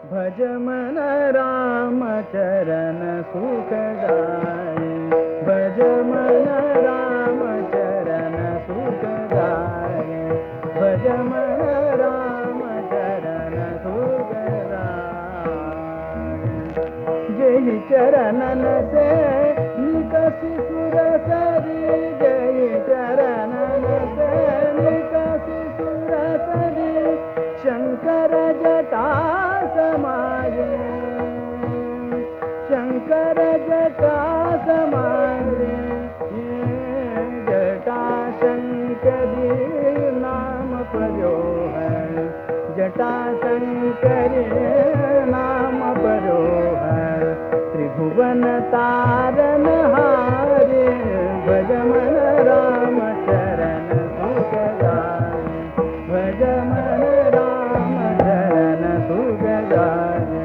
भज मन राम चरण सुखदाई, भज मन राम चरण सुखदाई, भज मन राम चरण सुखदाई। जय चरणन से निकसि सुरसरी, जय चरणन से निकसि सुरसरी, शंकर जटा समाये, शंकर जटा समाये, जटा शंकरी नाम पर्यो है, जटा शंकरी नाम पर्यो है, त्रिभुवन तारन हारे, भज मन राम चरण सुखदाई, भज मन राम चरण सुखदाई।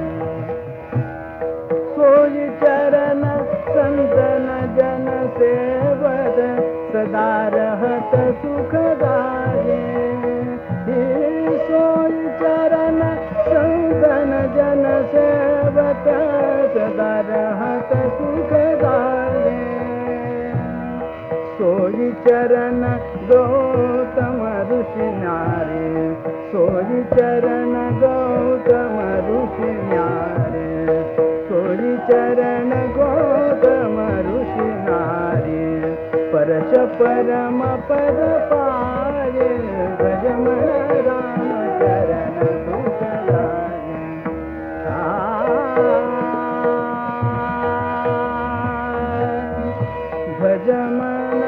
सोई चरण संतन जन सेवत, सदा रहत सुखदाई, सोई चरण संतन जन सेवत, सदा रहत सुखदाई। सोई चरण गौतम ऋषि नारी, सोई चरण गौतम ऋषि नारी, सोई चरण गौतम ऋषि नारी, परश परम पद पाए, भज मन राम चरण सुखदाई। भज मन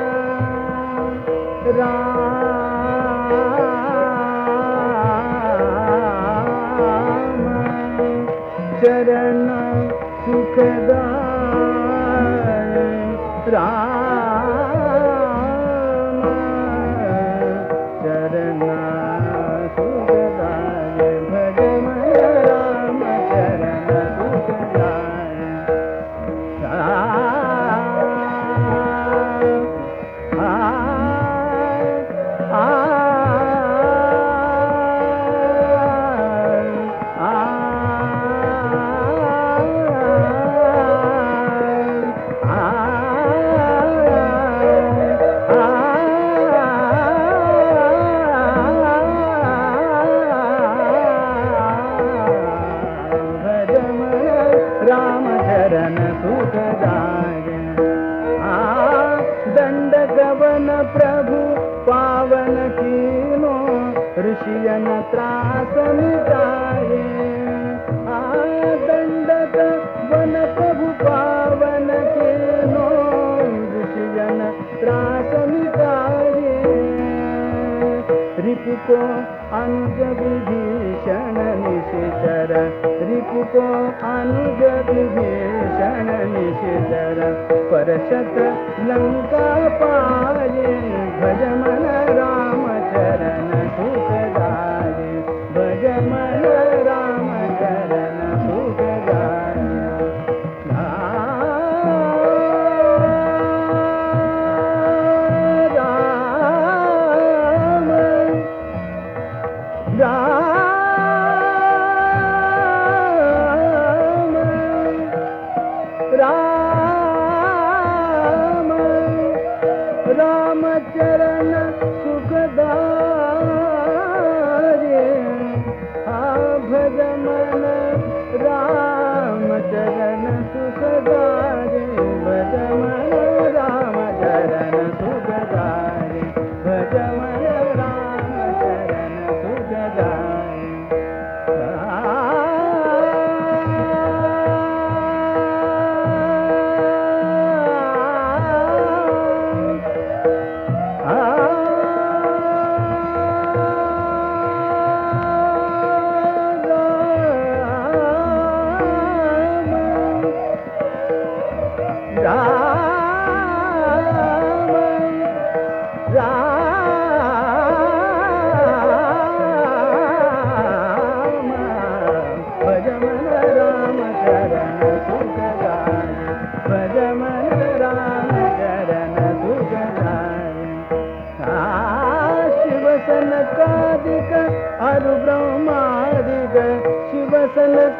राम चरण सुखदाई, राम चरण सुखदाई, भज मन राम चरण सुखदाई। राम चरण सुखदाई। दंड गवन प्रभु पावन कीनो, ऋषियन त्रास मिटाए। दंड गवन प्रभु पावन कीनो, ऋषियन त्रास मिटाए। रिपु को अनुज विभीषण निशिचर, रिपु को अनुज विभीषण निशिचर, परशत लंका पाए। भज मन राम चरण सुखदाई, भज मन राम चरण सुखदाई। राम राम चरण सुख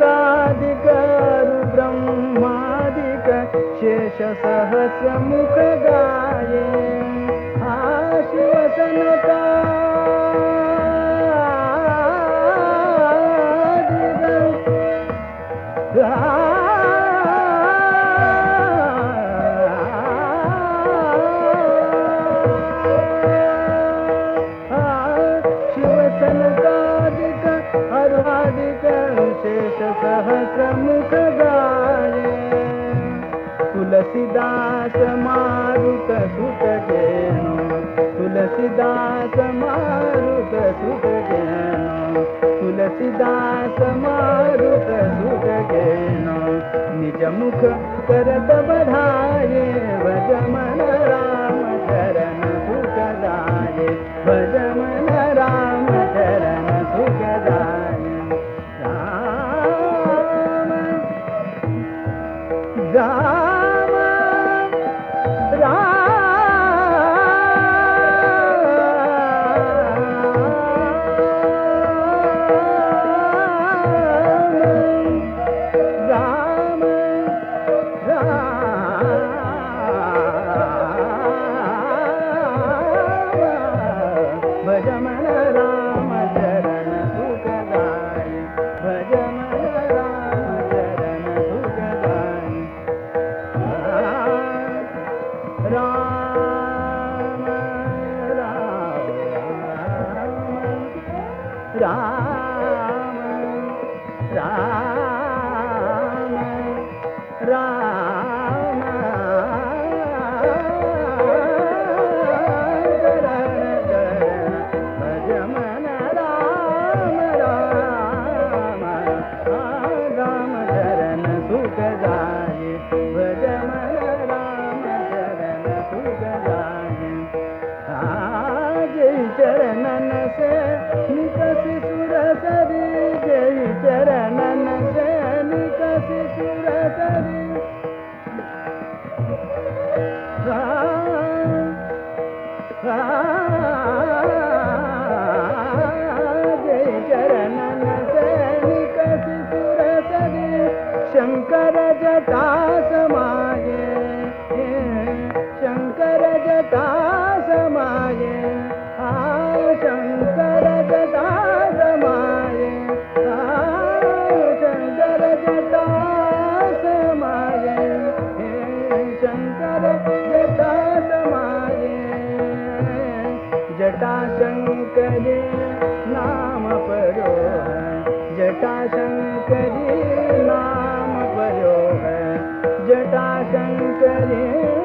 सनकादिक ब्रह्मादिक शेष सहस्र मुख गाये शिव सनकादिक अर्वादिक शेष सहस्र मुख गाये तुलसीदास मारुत सुत गेनो तुलसीदास मारुत सुत गेनो तुलसीदास मारुत सुत गेनो निज मुख करत बधाये भज मन राम चरण सुखदाये भज मन राम चरण सुखदाये राम राम भज मन राम चरण सुखदाय भज मन राम चरण सुखदाय राम राम राम राम चरणन से निकसी सुरसरी जय चरणन से निकसी सुरसरी जय चरणन से निकसी सुरसरी शंकर जटा समाये शंकर जटा समाये शंकर जटा समाये शंकर जटा समाये शंकर जटा समाये जटा शंकरी नाम परो है जटा शंकरी नाम परो है जटा शंकरी